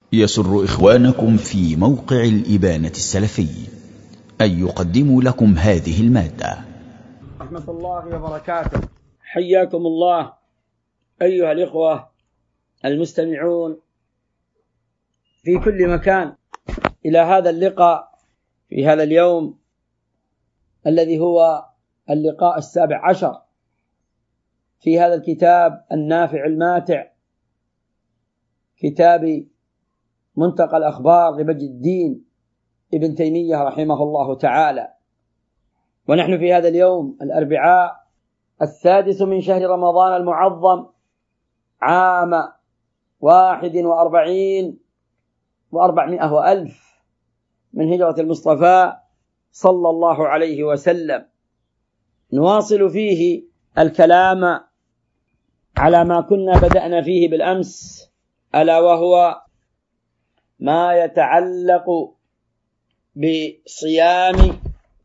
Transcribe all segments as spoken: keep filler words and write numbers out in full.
يسر إخوانكم في موقع الإبانة السلفي أن يقدموا لكم هذه المادة. رحمة الله وبركاته. حياكم الله أيها الإخوة المستمعون في كل مكان إلى هذا اللقاء في هذا اليوم الذي هو اللقاء السابع عشر في هذا الكتاب النافع الماتع، كتاب منتقى الأخبار لمجد الدين ابن تيمية رحمه الله تعالى. ونحن في هذا اليوم الأربعاء السادس من شهر رمضان المعظم عام واحد وأربعين وأربعمائة وألف من هجرة المصطفى صلى الله عليه وسلم، نواصل فيه الكلام على ما كنا بدأنا فيه بالأمس، ألا وهو ما يتعلق بصيام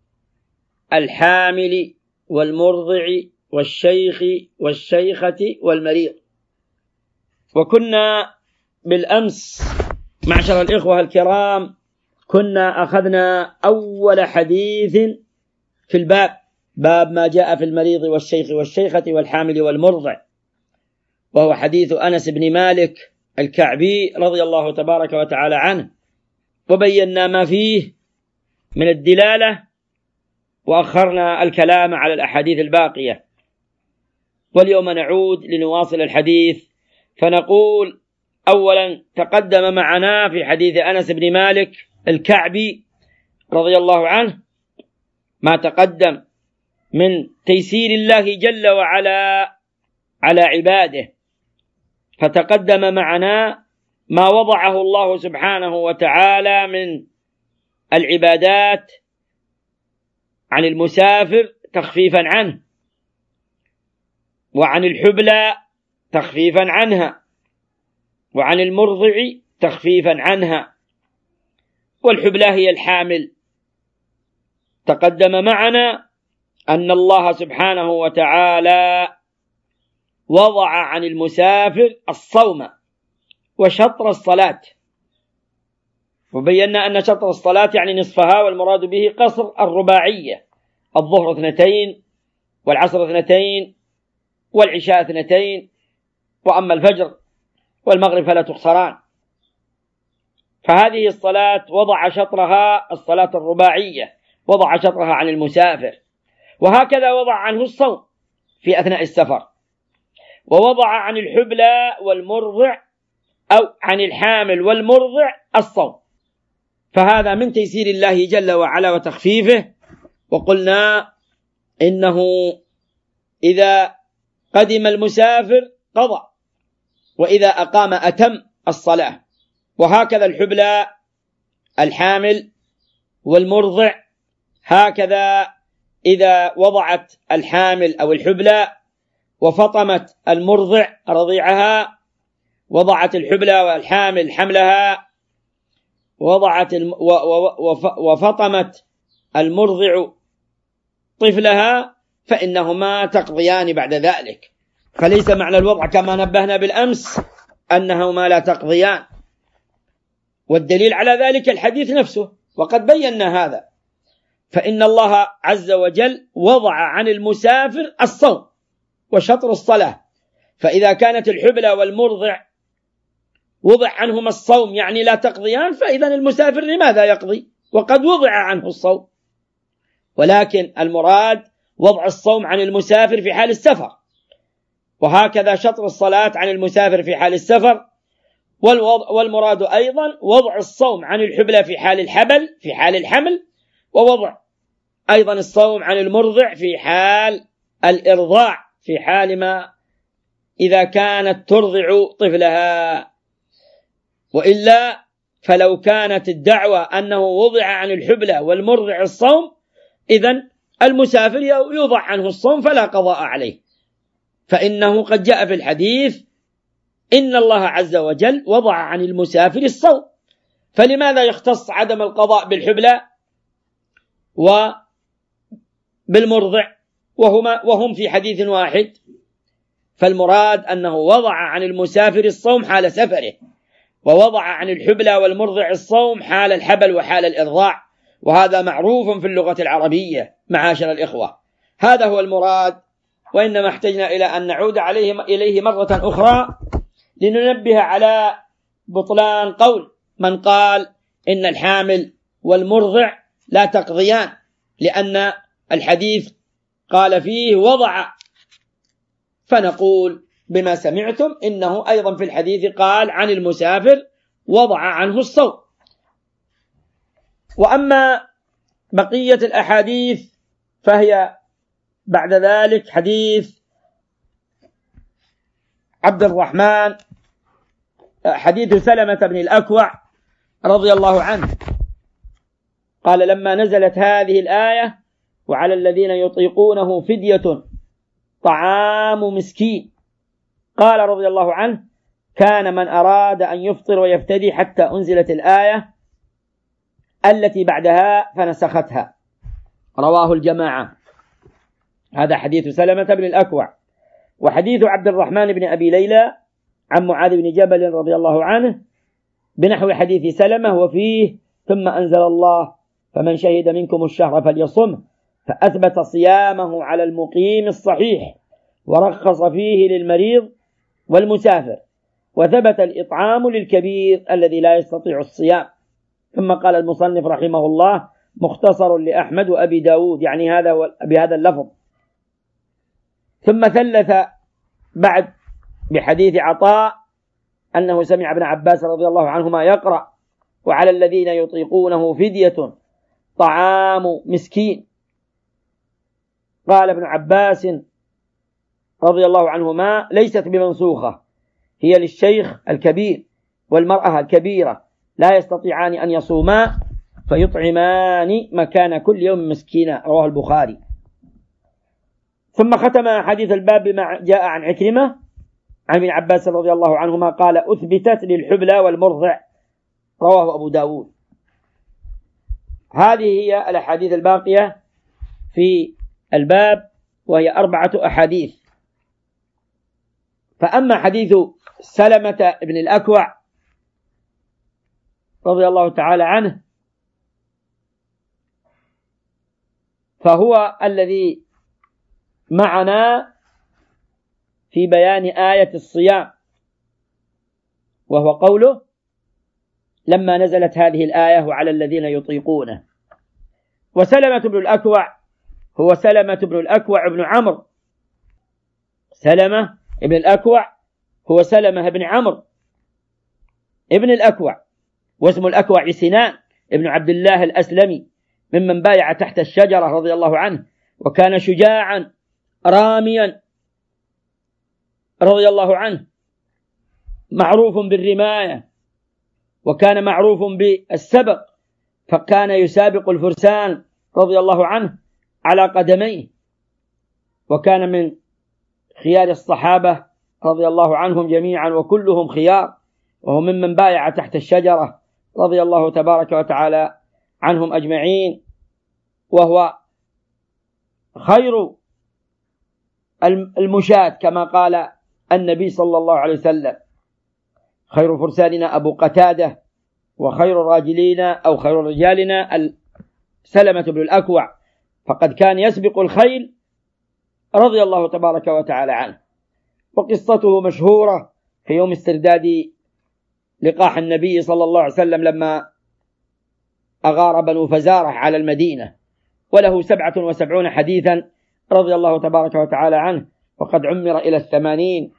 الحامل والمرضع والشيخ والشيخة والمريض. وكنا بالأمس معشر الإخوة الكرام كنا أخذنا أول حديث في الباب، باب ما جاء في المريض والشيخ والشيخة والحامل والمرضع، وهو حديث أنس بن مالك الكعبي رضي الله تبارك وتعالى عنه، وبينا ما فيه من الدلالة وأخرنا الكلام على الأحاديث الباقية. واليوم نعود لنواصل الحديث، فنقول أولا تقدم معنا في حديث أنس بن مالك الكعبي رضي الله عنه ما تقدم من تيسير الله جل وعلا على عباده، فتقدم معنا ما وضعه الله سبحانه وتعالى من العبادات عن المسافر تخفيفا عنه، وعن الحبلى تخفيفا عنها، وعن المرضع تخفيفا عنها، والحبلى هي الحامل. تقدم معنا أن الله سبحانه وتعالى وضع عن المسافر الصوم وشطر الصلاة، وبينا أن شطر الصلاة يعني نصفها، والمراد به قصر الرباعية، الظهر اثنتين والعصر اثنتين والعشاء اثنتين، وأما الفجر والمغرب فلا تقصران. فهذه الصلاة وضع شطرها الصلاة الرباعية، وضع شطرها عن المسافر، وهكذا وضع عنه الصوم في أثناء السفر، ووضع عن الحبلى والمرضع أو عن الحامل والمرضع الصوم. فهذا من تيسير الله جل وعلا وتخفيفه. وقلنا إنه إذا قدم المسافر قضى، وإذا أقام أتم الصلاة، وهكذا الحبلى الحامل والمرضع، هكذا إذا وضعت الحامل أو الحبلى وفطمت المرضع رضيعها، وضعت الحبلى والحامل حملها، وضعت الم... و... و... وفطمت المرضع طفلها، فإنهما تقضيان بعد ذلك. فليس معنى الوضع كما نبهنا بالأمس أنهما لا تقضيان، والدليل على ذلك الحديث نفسه، وقد بينا هذا. فإن الله عز وجل وضع عن المسافر الصوم وشطر الصلاة، فإذا كانت الحبلى والمرضع وضع عنهما الصوم يعني لا تقضيان، فإذا المسافر لماذا يقضي وقد وضع عنه الصوم؟ ولكن المراد وضع الصوم عن المسافر في حال السفر، وهكذا شطر الصلاة عن المسافر في حال السفر. والمراد أيضا وضع الصوم عن الحبلى في حال الحبل في حال الحمل، ووضع أيضا الصوم عن المرضع في حال الإرضاع، في حال ما إذا كانت ترضع طفلها. وإلا فلو كانت الدعوة أنه وضع عن الحبلى والمرضع الصوم، إذن المسافر يوضع عنه الصوم فلا قضاء عليه، فإنه قد جاء في الحديث إن الله عز وجل وضع عن المسافر الصوم، فلماذا يختص عدم القضاء بالحبلى وبالمرضع وهما وهم في حديث واحد؟ فالمراد أنه وضع عن المسافر الصوم حال سفره، ووضع عن الحبلى والمرضع الصوم حال الحبل وحال الإرضاع، وهذا معروف في اللغة العربية معاشر الإخوة. هذا هو المراد، وإنما احتجنا إلى أن نعود عليه إليه مرة أخرى لننبه على بطلان قول من قال إن الحامل والمرضع لا تقضيان، لأن الحديث قال فيه وضع، فنقول بما سمعتم إنه أيضا في الحديث قال عن المسافر وضع عنه الصوم. وأما بقية الأحاديث فهي بعد ذلك حديث عبد الرحمن حديث سلمة بن الأكوع رضي الله عنه قال لما نزلت هذه الآية وعلى الذين يطيقونه فدية طعام مسكين، قال رضي الله عنه كان من أراد أن يفطر ويفتدي حتى أنزلت الآية التي بعدها فنسختها. رواه الجماعة. هذا حديث سلمة بن الأكوع. وحديث عبد الرحمن بن أبي ليلى عن معاذ بن جبل رضي الله عنه بنحو حديث سلمة، وفيه ثم أنزل الله فمن شهد منكم الشهر فليصم، فأثبت صيامه على المقيم الصحيح ورخص فيه للمريض والمسافر، وثبت الإطعام للكبير الذي لا يستطيع الصيام. ثم قال المصنف رحمه الله مختصر لأحمد وأبي داود، يعني هذا بهذا اللفظ. ثم ثلث بعد بحديث عطاء أنه سمع ابن عباس رضي الله عنهما يقرأ وعلى الذين يطيقونه فدية طعام مسكين. قال ابن عباس رضي الله عنهما ليست بمنسوخة، هي للشيخ الكبير والمرأة الكبيرة لا يستطيعان أن يصوما فيطعمان مكان كل يوم مسكينا. رواه البخاري. ثم ختم حديث الباب بما جاء عن عكرمة عن ابن عباس رضي الله عنهما قال أثبتت للحبلى والمرضع. رواه أبو داود. هذه هي الأحاديث الباقية في الباب، وهي أربعة أحاديث. فأما حديث سلمة بن الأكوع رضي الله تعالى عنه فهو الذي معنا في بيان آية الصيام، وهو قوله لما نزلت هذه الآية وعلى الذين يطيقونه. وسلمة بن الأكوع هو سلمة بن الأكوع بن عمرو. سلمة بن الأكوع هو سلمة بن عمرو ابن الأكوع، واسم الأكوع سنان ابن عبد الله الأسلمي ممن بايع تحت الشجرة رضي الله عنه، وكان شجاعا راميا رضي الله عنه، معروف بالرماية، وكان معروف بالسبق، فكان يسابق الفرسان رضي الله عنه على قدميه، وكان من خيار الصحابة رضي الله عنهم جميعا وكلهم خيار، وهو ممن بايع تحت الشجرة رضي الله تبارك وتعالى عنهم أجمعين، وهو خير المشاة كما قال النبي صلى الله عليه وسلم خير فرساننا أبو قتادة، وخير الراجلين أو خير رجالنا سلمة بن الأكوع، فقد كان يسبق الخيل رضي الله تبارك وتعالى عنه. وقصته مشهورة في يوم استرداد لقاح النبي صلى الله عليه وسلم لما أغار بنو فزارة على المدينة، وله سبعة وسبعون حديثا رضي الله تبارك وتعالى عنه، وقد عمر إلى الثمانين.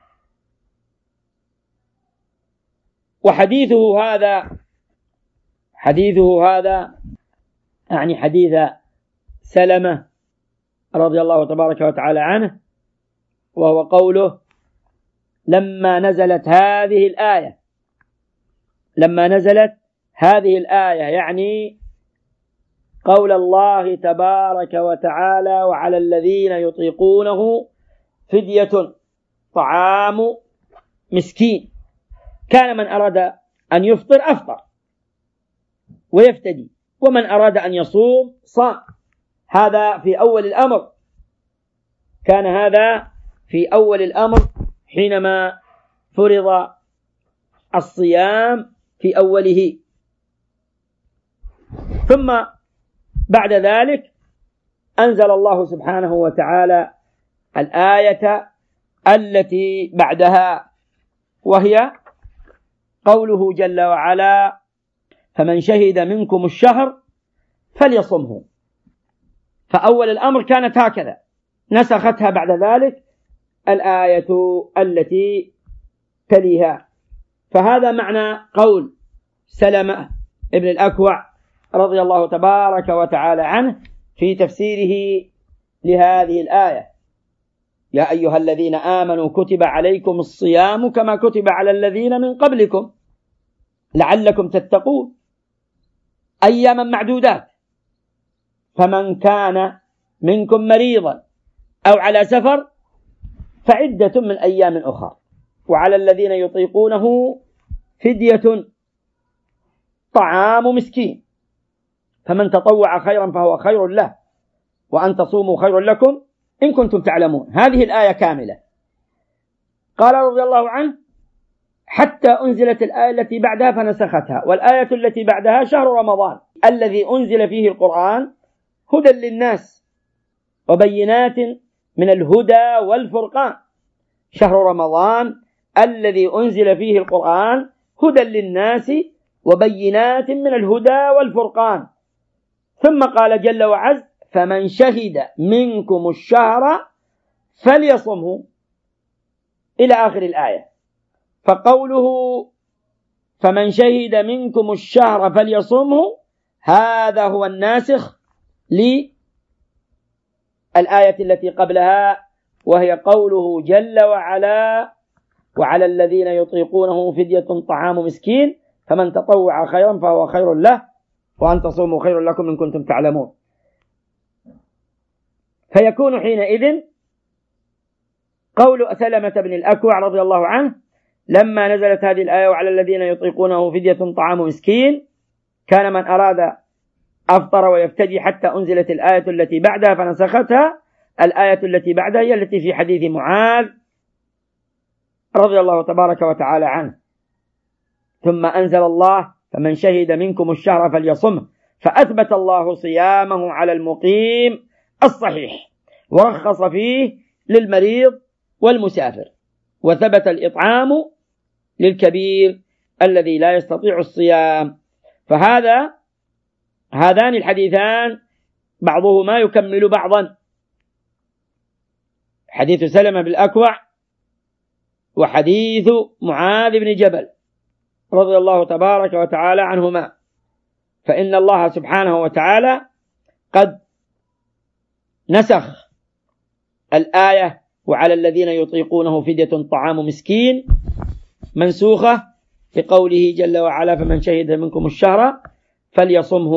وحديثه هذا حديثه هذا يعني حديث سلمة رضي الله تبارك وتعالى عنه، وهو قوله لما نزلت هذه الآية. لما نزلت هذه الآية يعني قول الله تبارك وتعالى وعلى الذين يطيقونه فدية طعام مسكين. كان من أراد أن يفطر أفطر ويفتدي، ومن أراد أن يصوم صام. هذا في أول الأمر، كان هذا في أول الأمر حينما فرض الصيام في أوله. ثم بعد ذلك أنزل الله سبحانه وتعالى الآية التي بعدها، وهي قوله جل وعلا: فمن شهد منكم الشهر فليصمه. فأول الأمر كانت هكذا، نسختها بعد ذلك الآية التي تليها. فهذا معنى قول سلمة ابن الأكوع رضي الله تبارك وتعالى عنه في تفسيره لهذه الآية: يا أيها الذين آمنوا كتب عليكم الصيام كما كتب على الذين من قبلكم لعلكم تتقون أياما معدودات، فمن كان منكم مريضا أو على سفر فعدة من أيام أخرى، وعلى الذين يطيقونه فدية طعام مسكين، فمن تطوع خيرا فهو خير له، وأن تصوموا خير لكم إن كنتم تعلمون. هذه الآية كاملة. قال رضي الله عنه: حتى أنزلت الآية التي بعدها فنسختها، والآية التي بعدها شهر رمضان الذي أنزل فيه القرآن هدى للناس وبينات من الهدى والفرقان. شهر رمضان الذي أنزل فيه القرآن هدى للناس وبينات من الهدى والفرقان. ثم قال جل وعز: فمن شهد منكم الشهر فليصمه، إلى آخر الآية. فقوله فمن شهد منكم الشهر فليصمه هذا هو الناسخ للآية التي قبلها، وهي قوله جل وعلا: وعلى الذين يطيقونه فدية طعام مسكين فمن تطوع خيرا فهو خير له وأن تصوموا خير لكم إن كنتم تعلمون. فيكون حينئذ قول سلمة بن الأكوع رضي الله عنه لما نزلت هذه الآية: وعلى الذين يطيقونه فدية طعام مسكين، كان من أراد أفطر ويفتدي حتى أنزلت الآية التي بعدها فنسختها. الآية التي بعدها هي التي في حديث معاذ رضي الله تبارك وتعالى عنه: ثم أنزل الله: فمن شهد منكم الشهر فليصمه، فأثبت الله صيامه على المقيم الصحيح، ورخص فيه للمريض والمسافر، وثبت الإطعام للكبير الذي لا يستطيع الصيام. فهذا هذان الحديثان بعضهما يكمل بعضا، حديث سلمة بالأكوع وحديث معاذ بن جبل رضي الله تبارك وتعالى عنهما. فإن الله سبحانه وتعالى قد نسخ الآية: وعلى الذين يطيقونه فدية طعام مسكين، منسوخة بقوله جل وعلا: فمن شهد منكم الشهر فليصمه.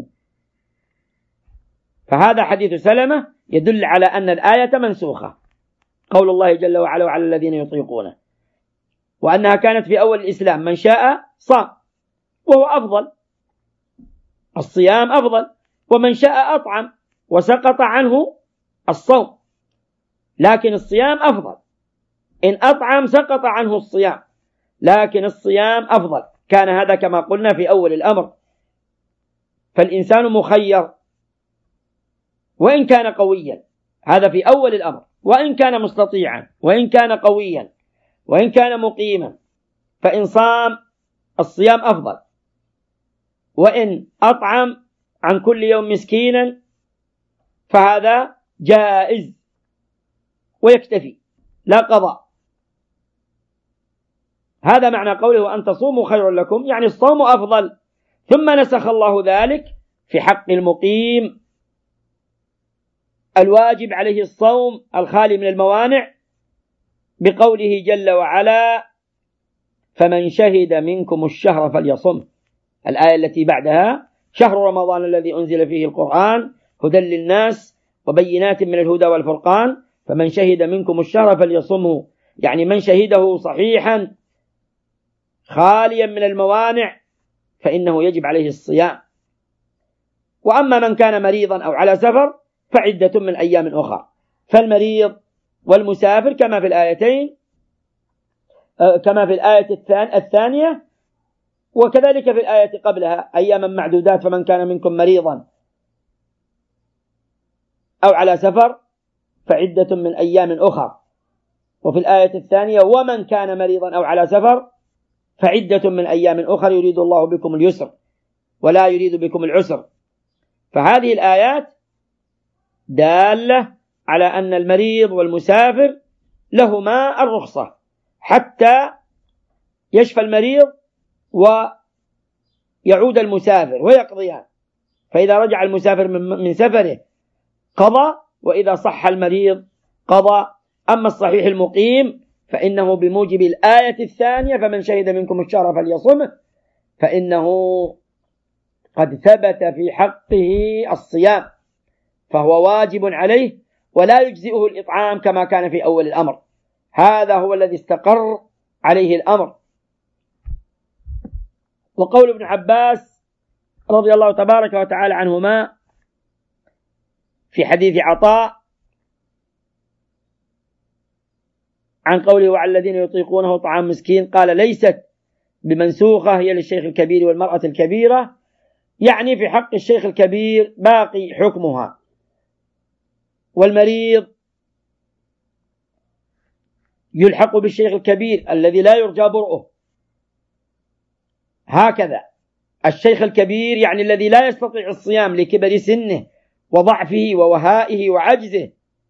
فهذا حديث سلمة يدل على أن الآية منسوخة، قول الله جل وعلا: وعلى الذين يطيقونه، وأنها كانت في أول الإسلام من شاء صام، وهو أفضل، الصيام أفضل، ومن شاء أطعم وسقط عنه الصوم، لكن الصيام أفضل. إن أطعم سقط عنه الصيام، لكن الصيام أفضل. كان هذا كما قلنا في أول الأمر. فالإنسان مخير وإن كان قويا، هذا في أول الأمر، وإن كان مستطيعا، وإن كان قويا، وإن كان مقيما، فإن صام الصيام أفضل، وإن أطعم عن كل يوم مسكينا فهذا جائز ويكتفي، لا قضاء. هذا معنى قوله: وأن تصوموا خير لكم، يعني الصوم أفضل. ثم نسخ الله ذلك في حق المقيم الواجب عليه الصوم الخالي من الموانع بقوله جل وعلا: فمن شهد منكم الشهر فليصم. الآية التي بعدها: شهر رمضان الذي أنزل فيه القرآن هدى للناس وبينات من الهدى والفرقان، فمن شهد منكم الشهر فليصمه، يعني من شهده صحيحا خاليا من الموانع فإنه يجب عليه الصيام. وأما من كان مريضا أو على سفر فعدة من أيام أخرى. فالمريض والمسافر كما في الآيتين كما في الآية الثانية وكذلك في الآية قبلها أياما معدودات فمن كان منكم مريضا أو على سفر فعدة من أيام أخر. وفي الآية الثانية ومن كان مريضا أو على سفر فعدة من أيام أخر يريد الله بكم اليسر ولا يريد بكم العسر. فهذه الآيات دالة على أن المريض والمسافر لهما الرخصة حتى يشفى المريض ويعود المسافر ويقضيان. فإذا رجع المسافر من سفره قضى، وإذا صح المريض قضى. أما الصحيح المقيم فإنه بموجب الآية الثانية فمن شهد منكم الشهر فليصمه، فإنه قد ثبت في حقه الصيام، فهو واجب عليه ولا يجزئه الإطعام كما كان في أول الأمر. هذا هو الذي استقر عليه الأمر. وقول ابن عباس رضي الله تبارك وتعالى عنهما في حديث عطاء عن قوله وعلى الذين يطيقونه طعام مسكين قال ليست بمنسوخة، هي للشيخ الكبير والمرأة الكبيرة، يعني في حق الشيخ الكبير باقي حكمها، والمريض يلحق بالشيخ الكبير الذي لا يرجى برؤه. هكذا الشيخ الكبير يعني الذي لا يستطيع الصيام لكبر سنه وضعفه ووهائه وعجزه،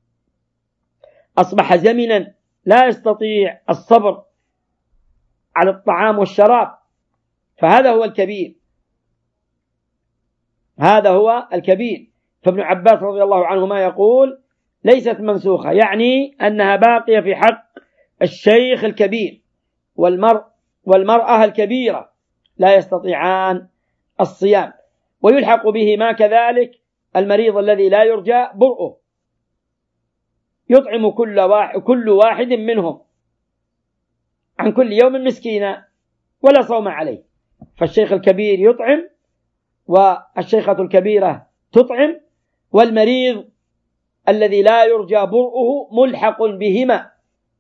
أصبح زمنا لا يستطيع الصبر على الطعام والشراب، فهذا هو الكبير، هذا هو الكبير. فابن عباس رضي الله عنهما يقول ليست منسوخة، يعني أنها باقية في حق الشيخ الكبير والمرء والمرأة الكبيرة لا يستطيعان الصيام. ويلحق به ما كذلك المريض الذي لا يرجى برؤه، يطعم كل واحد, كل واحد منهم عن كل يوم مسكينا ولا صوم عليه. فالشيخ الكبير يطعم والشيخة الكبيرة تطعم، والمريض الذي لا يرجى برؤه ملحق بهما،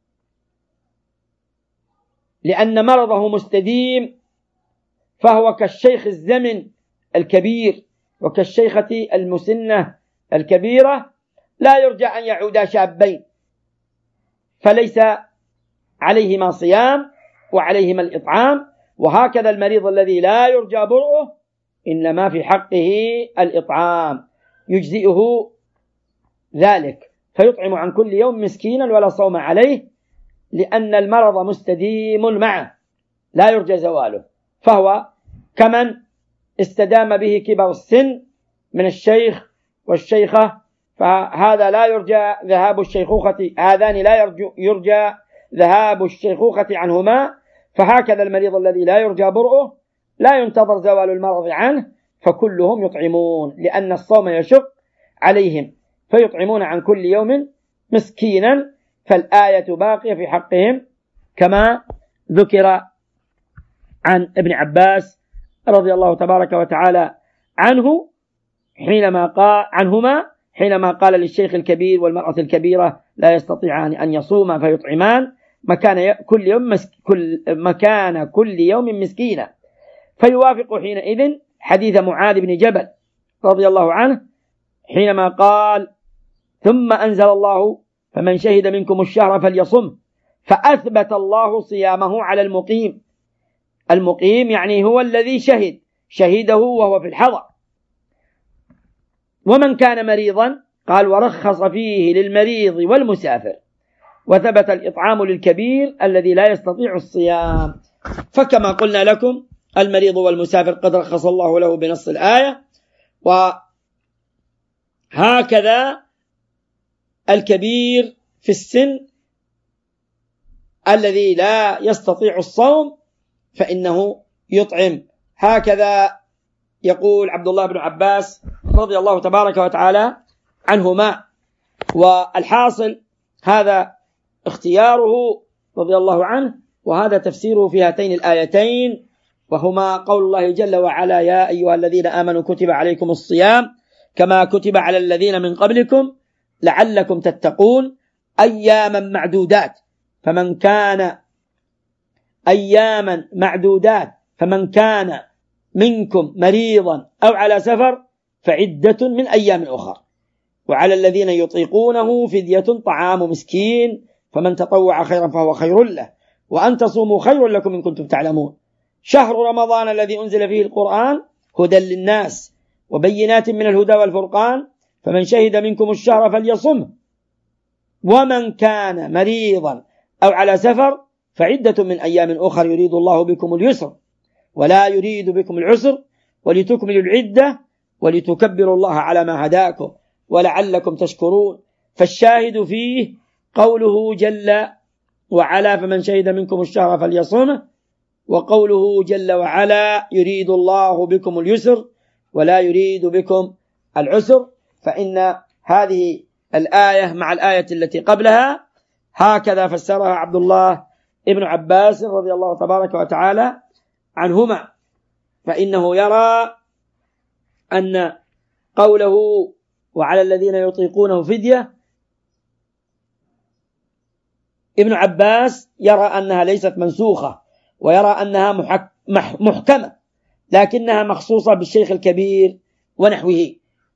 لأن مرضه مستديم، فهو كالشيخ الزمن الكبير وكالشيخة المسنة الكبيرة لا يرجى أن يعودا شابين، فليس عليهما صيام وعليهما الإطعام. وهكذا المريض الذي لا يرجى برؤه إنما في حقه الإطعام يجزئه ذلك، فيطعم عن كل يوم مسكينا ولا صوم عليه، لأن المرض مستديم معه لا يرجى زواله، فهو كمن استدام به كبر السن من الشيخ والشيخة، فهذا لا يرجى ذهاب الشيخوخة، هذان لا يرجى, يرجى ذهاب الشيخوخة عنهما. فهكذا المريض الذي لا يرجى برؤه لا ينتظر زوال المرض عنه، فكلهم يطعمون، لأن الصوم يشق عليهم، فيطعمون عن كل يوم مسكينا. فالآية باقية في حقهم كما ذكر عن ابن عباس رضي الله تبارك وتعالى عنه حينما قال عنهما حينما قال للشيخ الكبير والمرأة الكبيرة لا يستطيعان أن يصوما فيطعمان مكان كل يوم مسك كل مكان كل يوم مسكينا، فيوافق حينئذ حديث معاذ بن جبل رضي الله عنه حينما قال ثم أنزل الله فمن شهد منكم الشهر فليصم، فأثبت الله صيامه على المقيم. المقيم يعني هو الذي شهد شهده وهو في الحضر. ومن كان مريضا قال ورخص فيه للمريض والمسافر، وثبت الإطعام للكبير الذي لا يستطيع الصيام. فكما قلنا لكم المريض والمسافر قد رخص الله له بنص الآية، وهكذا الكبير في السن الذي لا يستطيع الصوم فإنه يطعم. هكذا يقول عبد الله بن عباس رضي الله تبارك وتعالى عنهما. والحاصل هذا اختياره رضي الله عنه، وهذا تفسيره في هاتين الآيتين، وهما قول الله جل وعلا يا أيها الذين آمنوا كتب عليكم الصيام كما كتب على الذين من قبلكم لعلكم تتقون أياما معدودات، فمن كان أياما معدودات فمن كان منكم مريضا أو على سفر فعدة من أيام أخر، وعلى الذين يطيقونه فدية طعام مسكين، فمن تطوع خيرا فهو خير له، وأن تصوموا خير لكم إن كنتم تعلمون. شهر رمضان الذي أنزل فيه القرآن هدى للناس وبينات من الهدى والفرقان، فمن شهد منكم الشهر فليصمه، ومن كان مريضا أو على سفر فعدة من أيام أخر يريد الله بكم اليسر ولا يريد بكم العسر ولتكملوا العدة ولتكبروا الله على ما هداكم ولعلكم تشكرون. فالشاهد فيه قوله جل وعلا فمن شهد منكم الشهر فليصمه، وقوله جل وعلا يريد الله بكم اليسر ولا يريد بكم العسر. فإن هذه الآية مع الآية التي قبلها هكذا فسرها عبد الله ابن عباس رضي الله تبارك وتعالى عنهما، فإنه يرى أن قوله وعلى الذين يطيقونه فدية، ابن عباس يرى أنها ليست منسوخة ويرى أنها محكمة، لكنها مخصوصة بالشيخ الكبير ونحوه،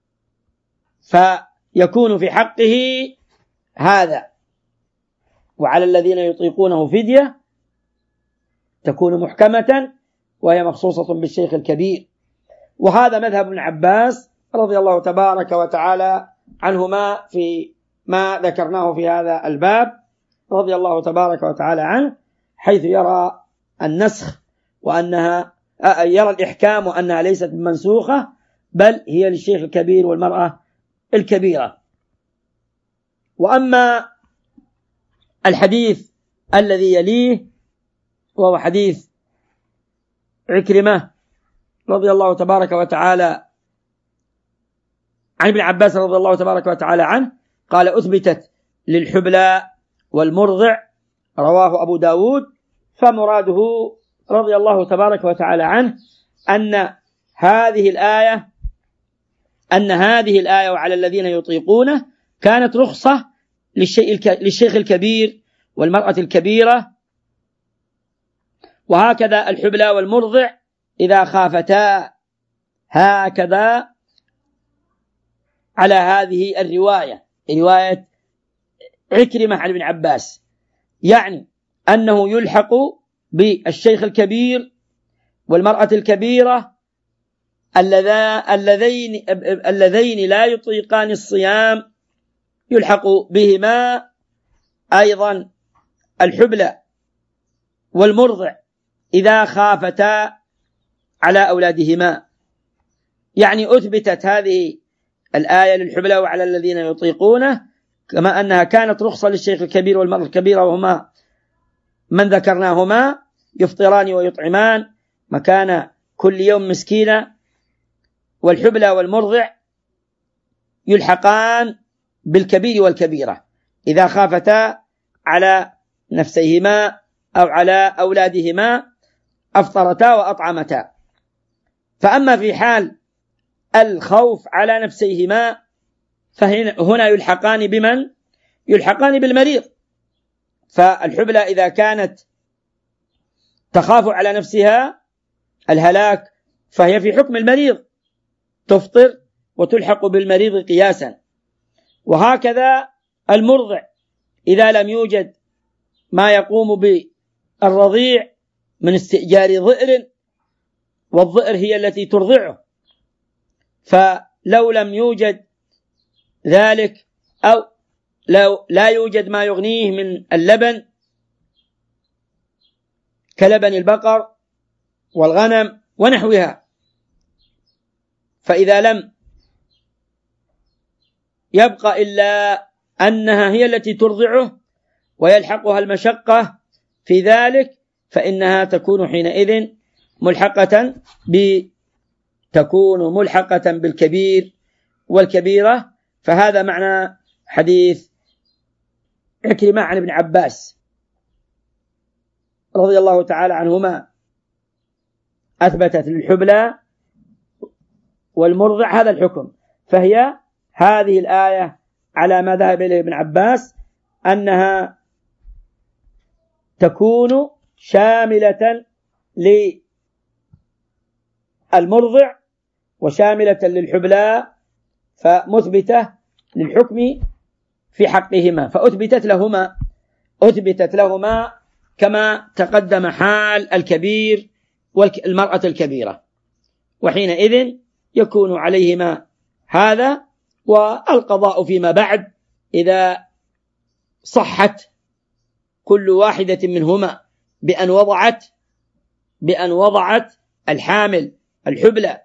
فيكون في حقه هذا وعلى الذين يطيقونه فدية تكون محكمة وهي مخصوصة بالشيخ الكبير. وهذا مذهب ابن عباس رضي الله تبارك وتعالى عنهما في ما ذكرناه في هذا الباب رضي الله تبارك وتعالى عنه، حيث يرى النسخ وأنها يرى الإحكام وأنها ليست منسوخة بل هي للشيخ الكبير والمرأة الكبيرة. وأما الحديث الذي يليه وهو حديث عكرمة رضي الله تبارك وتعالى عن ابن عباس رضي الله تبارك وتعالى عنه قال أثبتت للحبلى والمرضع، رواه أبو داود. فمراده رضي الله تبارك وتعالى عنه أن هذه الآية أن هذه الآية وعلى الذين يطيقونه كانت رخصة للشيخ الكبير والمرأة الكبيرة، وهكذا الحبلى والمرضع إذا خافتا، هكذا على هذه الرواية رواية عكرمة عن ابن عباس، يعني أنه يلحق بالشيخ الكبير والمرأة الكبيرة اللذين اللذين لا يطيقان الصيام، يلحق بهما أيضا الحبلى والمرضع إذا خافتا على أولادهما. يعني أثبتت هذه الآية للحبلى وعلى الذين يطيقونه كما أنها كانت رخصة للشيخ الكبير والمرأة الكبيرة، وهما من ذكرناهما يفطران ويطعمان مكان كل يوم مسكينا، والحبلى والمرضع يلحقان بالكبير والكبيرة إذا خافتا على نفسيهما أو على أولادهما أفطرتا وأطعمتا. فأما في حال الخوف على نفسيهما فهنا يلحقان بمن؟ يلحقان بالمريض. فالحبلى إذا كانت تخاف على نفسها الهلاك فهي في حكم المريض، تفطر وتلحق بالمريض قياسا. وهكذا المرضع إذا لم يوجد ما يقوم بالرضيع من استئجار ظئر، والظئر هي التي ترضعه، فلو لم يوجد ذلك أو لو لا يوجد ما يغنيه من اللبن كلبن البقر والغنم ونحوها، فإذا لم يبقى إلا أنها هي التي ترضعه ويلحقها المشقة في ذلك، فإنها تكون حينئذ ملحقة ب تكون ملحقة بالكبير والكبيرة. فهذا معنى حديث عكرمة عن ابن عباس رضي الله تعالى عنهما، أثبتت للحبلى والمرضع هذا الحكم، فهي هذه الآية على ما ذهب إليه ابن عباس أنها تكون شاملة المرضع وشاملة للحبلى فمثبتة للحكم في حقهما، فأثبتت لهما أثبتت لهما كما تقدم حال الكبير والمرأة الكبيرة، وحينئذ يكون عليهما هذا. والقضاء فيما بعد إذا صحت كل واحدة منهما بأن وضعت بأن وضعت الحامل الحبلى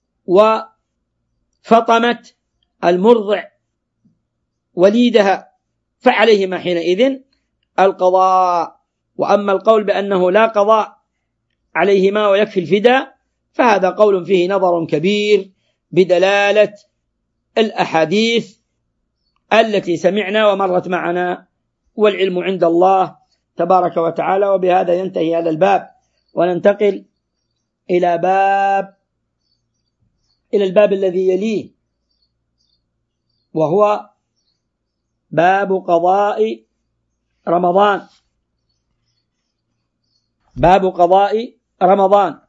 وفطمت المرضع وليدها فعليهما حينئذ القضاء. وأما القول بأنه لا قضاء عليهما ويكفي الفداء فهذا قول فيه نظر كبير بدلالة الأحاديث التي سمعنا ومرت معنا، والعلم عند الله تبارك وتعالى. وبهذا ينتهي هذا الباب، وننتقل إلى باب إلى الباب الذي يليه، وهو باب قضاء رمضان. باب قضاء رمضان.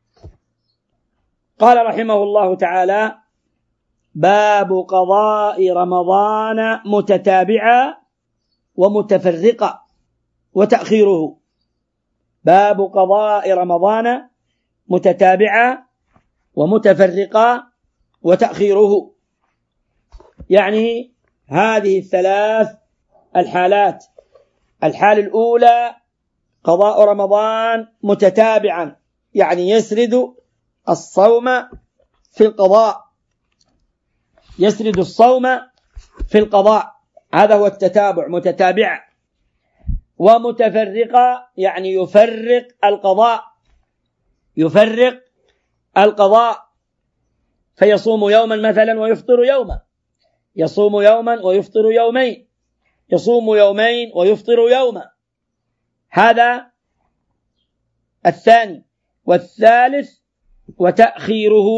قال رحمه الله تعالى: باب قضاء رمضان متتابعا ومتفرقا وتأخيره. باب قضاء رمضان متتابعا ومتفرقا وتأخيره، يعني هذه الثلاث الحالات. الحالة الأولى قضاء رمضان متتابعا، يعني يسرد الصوم في القضاء يسرد الصوم في القضاء هذا هو التتابع متتابعا. ومتفرقا يعني يفرق القضاء يفرق القضاء فيصوم يوما مثلا ويفطر يوما، يصوم يوما ويفطر يومين، يصوم يومين ويفطر يوما. هذا الثاني. والثالث وتأخيره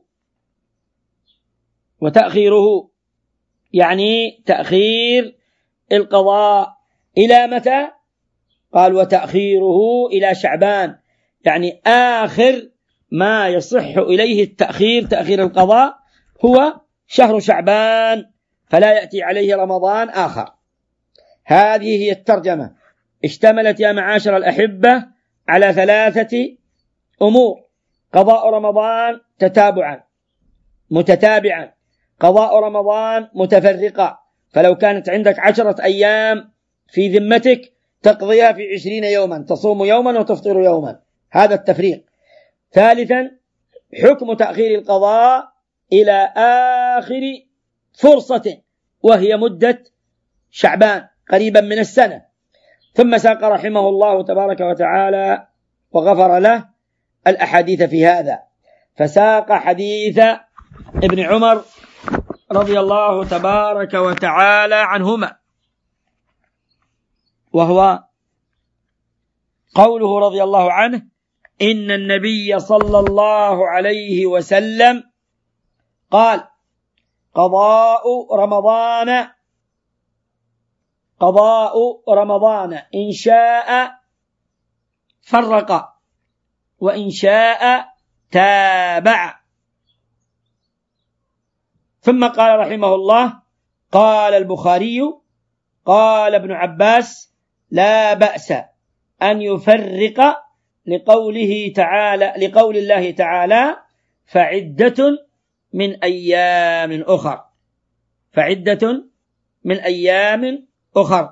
وتأخيره يعني تأخير القضاء إلى متى؟ قال: وتأخيره إلى شعبان، يعني آخر ما يصح إليه التأخير تأخير القضاء هو شهر شعبان، فلا يأتي عليه رمضان آخر. هذه هي الترجمة. اشتملت يا معاشر الأحبة على ثلاثة أمور: قضاء رمضان تتابعا متتابعا، قضاء رمضان متفرقا، فلو كانت عندك عشرة أيام في ذمتك تقضيها في عشرين يوما، تصوم يوما وتفطر يوما، هذا التفريق. ثالثا حكم تأخير القضاء إلى آخر فرصة وهي مدة شعبان قريبا من السنة. ثم ساق رحمه الله تبارك وتعالى وغفر له الأحاديث في هذا، فساق حديث ابن عمر رضي الله تبارك وتعالى عنهما، وهو قوله رضي الله عنه: إن النبي صلى الله عليه وسلم قال: قضاء رمضان قضاء رمضان إن شاء فرق وإن شاء تابع. ثم قال رحمه الله: قال البخاري: قال ابن عباس: لا بأس أن يفرق لقوله تعالى لقول الله تعالى: فعدة من أيام أخر فعدة من أيام أخر.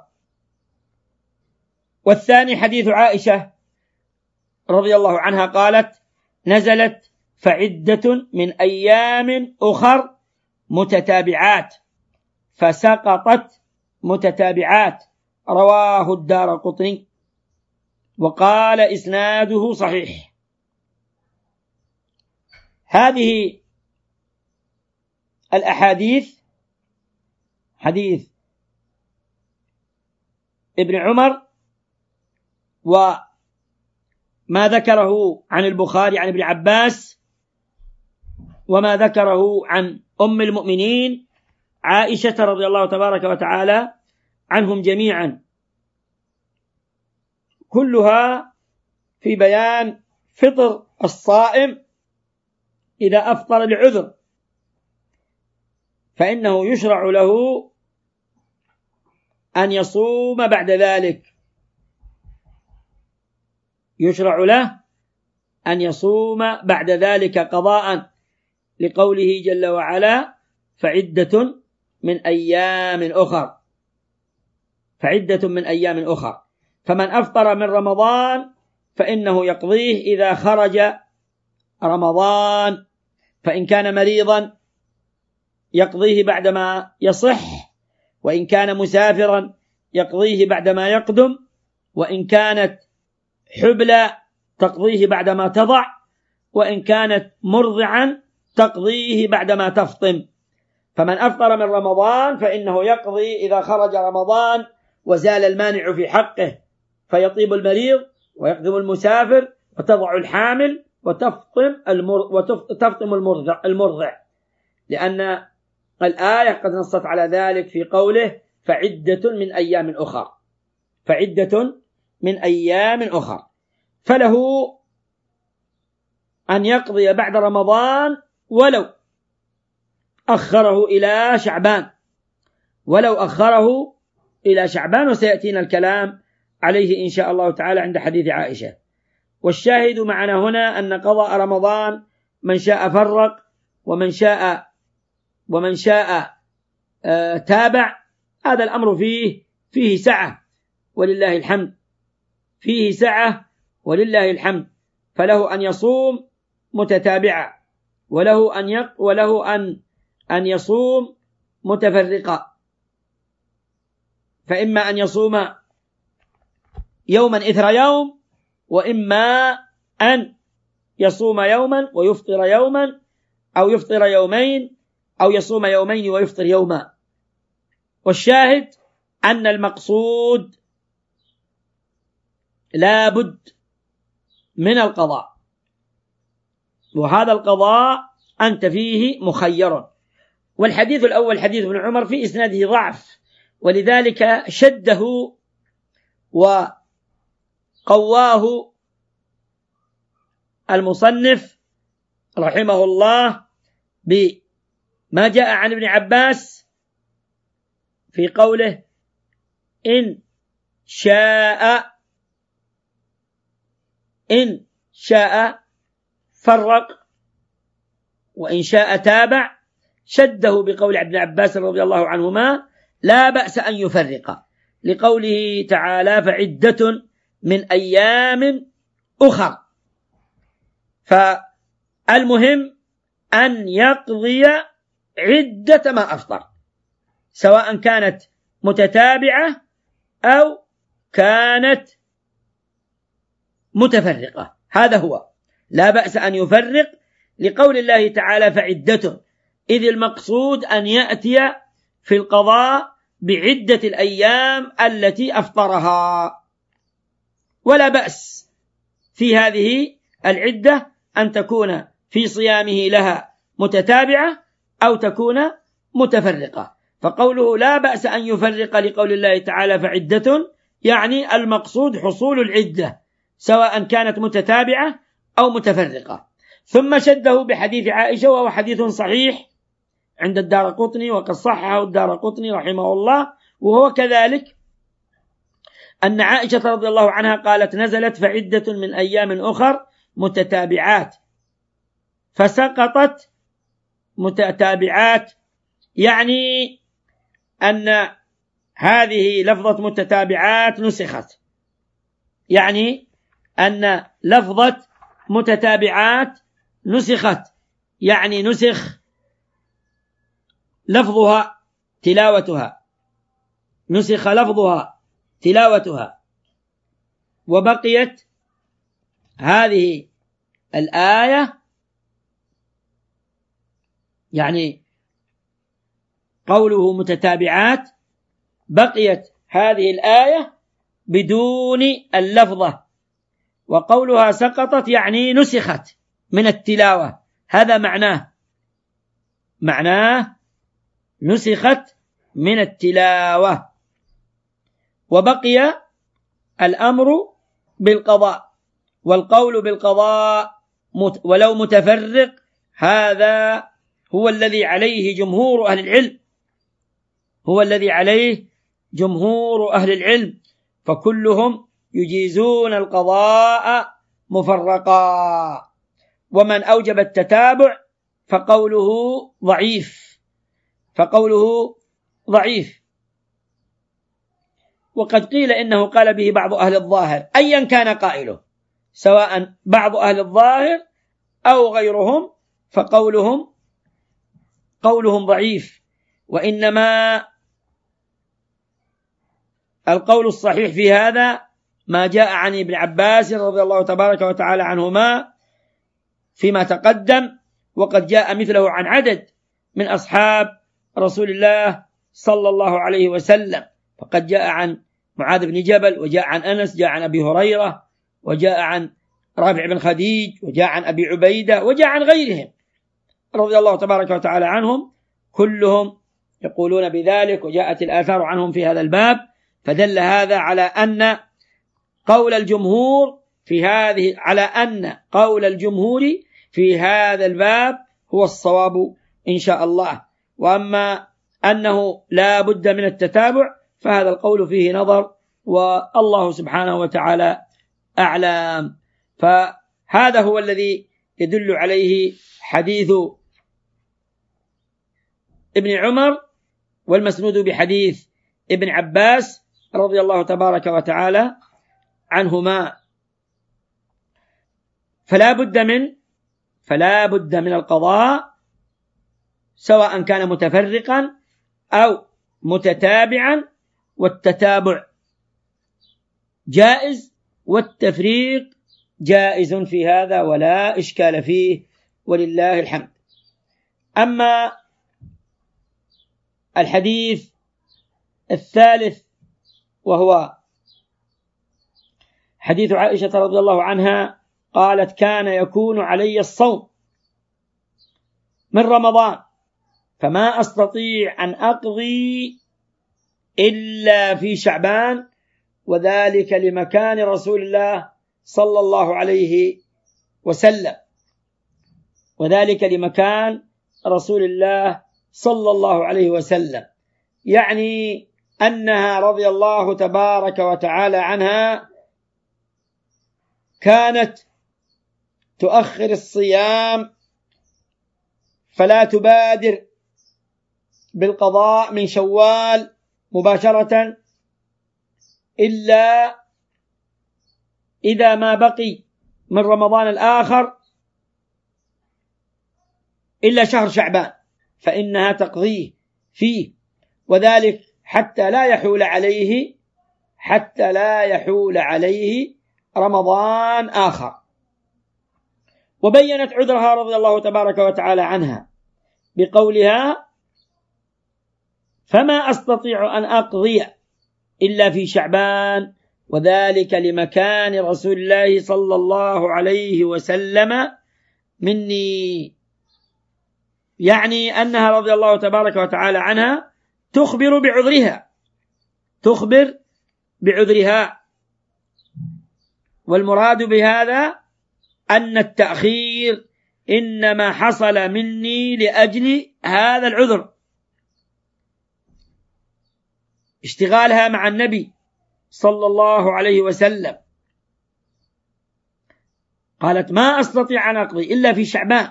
والثاني حديث عائشة رضي الله عنها قالت: نزلت فعدة من أيام أخر متتابعات فسقطت متتابعات، رواه الدارقطني وقال إسناده صحيح. هذه الأحاديث حديث ابن عمر وما ذكره عن البخاري عن ابن عباس وما ذكره عن أم المؤمنين عائشة رضي الله تبارك وتعالى عنهم جميعا، كلها في بيان فطر الصائم إذا أفطر لعذر فإنه يشرع له أن يصوم بعد ذلك، يشرع له أن يصوم بعد ذلك قضاء، لقوله جل وعلا: فعدة من أيام أخر، فعدة من أيام أخر. فمن أفطر من رمضان فإنه يقضيه إذا خرج رمضان، فإن كان مريضا يقضيه بعدما يصح، وإن كان مسافرا يقضيه بعدما يقدم، وإن كانت حبلى تقضيه بعدما تضع، وإن كانت مرضعا تقضيه بعدما تفطم. فمن أفطر من رمضان فإنه يقضي إذا خرج رمضان وزال المانع في حقه، فيطيب المريض ويقدم المسافر وتضع الحامل وتفطم وتفطم المرضع, المرضع لأن الآية قد نصت على ذلك في قوله: فعدة من أيام أخر، فعدة من أيام أخر. فله أن يقضي بعد رمضان ولو أخره إلى شعبان، ولو أخره إلى شعبان، وسيأتينا الكلام عليه إن شاء الله تعالى عند حديث عائشة. والشاهد معنا هنا أن قضاء رمضان من شاء فرق، ومن شاء ومن شاء آه تابع. هذا الأمر فيه فيه سعة ولله الحمد، فيه سعة ولله الحمد. فله أن يصوم متتابعا، وله أن يق وله أن أن يصوم متفرقا، فإما أن يصوم يوما إثر يوم، وإما أن يصوم يوما ويفطر يوما، أو يفطر يومين، أو يصوم يومين ويفطر يوما. والشاهد أن المقصود لا بد من القضاء، وهذا القضاء أنت فيه مخير. والحديث الأول حديث ابن عمر في إسناده ضعف، ولذلك شده وقواه المصنف رحمه الله بما جاء عن ابن عباس في قوله: إن شاء إن شاء فرق وإن شاء تابع. شده بقول ابن عباس رضي الله عنهما: لا بأس أن يفرق، لقوله تعالى: فعدة من أيام أخر. فالمهم أن يقضي عدة ما أفطر، سواء كانت متتابعة أو كانت متفرقة. هذا هو، لا بأس أن يفرق، لقول الله تعالى: فعدة، إذ المقصود أن يأتي في القضاء بعدة الأيام التي أفطرها. ولا بأس في هذه العدة أن تكون في صيامه لها متتابعة أو تكون متفرقة. فقوله لا بأس أن يفرق لقول الله تعالى: فعدة، يعني المقصود حصول العدة سواء كانت متتابعة أو متفرقة. ثم شده بحديث عائشة، وهو حديث صحيح عند الدارقطني، وقد صححه الدارقطني رحمه الله، وهو كذلك أن عائشة رضي الله عنها قالت: نزلت فعدة من أيام أخر متتابعات، فسقطت متتابعات، يعني أن هذه لفظة متتابعات نسخت، يعني أن لفظة متتابعات نسخت، يعني نسخ لفظها تلاوتها، نسخ لفظها تلاوتها، وبقيت هذه الآية، يعني قوله متتابعات بقيت هذه الآية بدون اللفظة، وقولها سقطت يعني نسخت من التلاوة. هذا معناه معناه نسخت من التلاوة، وبقي الأمر بالقضاء، والقول بالقضاء ولو متفرق هذا هو الذي عليه جمهور أهل العلم، هو الذي عليه جمهور أهل العلم، فكلهم يجيزون القضاء مفرقا. ومن أوجب التتابع فقوله ضعيف، فقوله ضعيف. وقد قيل إنه قال به بعض أهل الظاهر، أيا كان قائله، سواء بعض أهل الظاهر أو غيرهم، فقولهم قولهم ضعيف. وإنما القول الصحيح في هذا ما جاء عن ابن عباس رضي الله تبارك وتعالى عنهما فيما تقدم، وقد جاء مثله عن عدد من أصحاب رسول الله صلى الله عليه وسلم. فقد جاء عن معاذ بن جبل، وجاء عن أنس، جاء عن أبي هريرة، وجاء عن رافع بن خديج، وجاء عن أبي عبيدة، وجاء عن غيرهم رضي الله تبارك وتعالى عنهم، كلهم يقولون بذلك، وجاءت الآثار عنهم في هذا الباب. فدل هذا على أن قول الجمهور في هذه على أن قول الجمهور في هذا الباب هو الصواب إن شاء الله. وأما أنه لا بد من التتابع فهذا القول فيه نظر، والله سبحانه وتعالى أعلم. فهذا هو الذي يدل عليه حديث ابن عمر، والمسنود بحديث ابن عباس رضي الله تبارك وتعالى عنهما. فلا بد من فلا بد من القضاء، سواء كان متفرقا أو متتابعا، والتتابع جائز والتفريق جائز في هذا ولا إشكال فيه، ولله الحمد. أما الحديث الثالث وهو حديث عائشة رضي الله عنها قالت: كان يكون علي الصوم من رمضان فما أستطيع أن أقضي إلا في شعبان، وذلك لمكان رسول الله صلى الله عليه وسلم وذلك لمكان رسول الله صلى الله عليه وسلم يعني أنها رضي الله تبارك وتعالى عنها كانت تؤخر الصيام، فلا تبادر بالقضاء من شوال مباشرة إلا إذا ما بقي من رمضان الآخر إلا شهر شعبان، فإنها تقضيه فيه، وذلك حتى لا يحول عليه حتى لا يحول عليه رمضان آخر. وبينت عذرها رضي الله تبارك وتعالى عنها بقولها: فما أستطيع أن أقضي إلا في شعبان، وذلك لمكان رسول الله صلى الله عليه وسلم مني. يعني أنها رضي الله تبارك وتعالى عنها تخبر بعذرها تخبر بعذرها والمراد بهذا أن التأخير إنما حصل مني لأجل هذا العذر، اشتغالها مع النبي صلى الله عليه وسلم. قالت: ما أستطيع أن أقضي إلا في شعبان